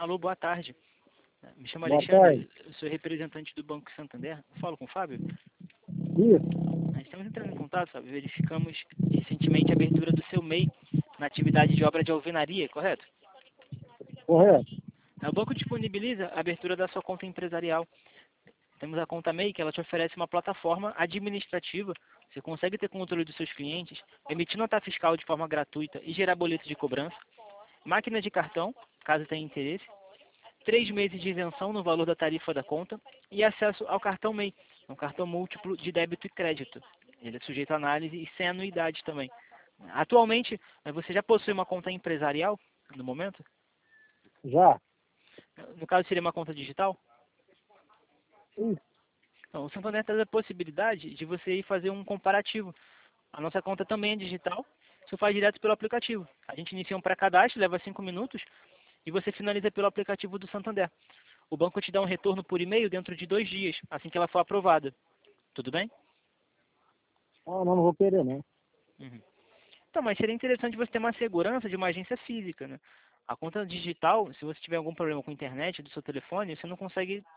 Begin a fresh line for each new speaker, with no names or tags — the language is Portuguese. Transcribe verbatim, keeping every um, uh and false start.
Alô, boa tarde. Me chamo
Boa
Alexandre,
tarde.
eu sou representante do Banco Santander. Falo com o Fábio.
Isso,
Nós estamos entrando em contato, Fábio. Verificamos recentemente a abertura do seu M E I na atividade de obra de alvenaria, correto?
correto.
O banco disponibiliza a abertura da sua conta empresarial. Temos a conta M E I, que ela te oferece uma plataforma administrativa. Você consegue ter controle dos seus clientes, emitir nota fiscal de forma gratuita e gerar boleto de cobrança, máquina de cartão, caso tenha interesse, três meses de isenção no valor da tarifa da conta e acesso ao cartão M E I, um cartão múltiplo de débito e crédito. Ele é sujeito a análise e sem anuidade também. Atualmente, eh, você já possui uma conta empresarial no momento?
Já.
No caso, seria uma conta digital?
Isso.
Então, o Santander traz a possibilidade de você ir fazer um comparativo. A nossa conta também é digital, você faz direto pelo aplicativo. A gente inicia um pré-cadastro, leva cinco minutos, e você finaliza pelo aplicativo do Santander. O banco te dá um retorno por e-mail dentro de dois dias, assim que ela for aprovada. Tudo bem?
Ah, não, não vou querer, não.
Uhum. Então, mas seria interessante você ter uma segurança de uma agência física, né? A conta digital, se você tiver algum problema com a internet do seu telefone, você não consegue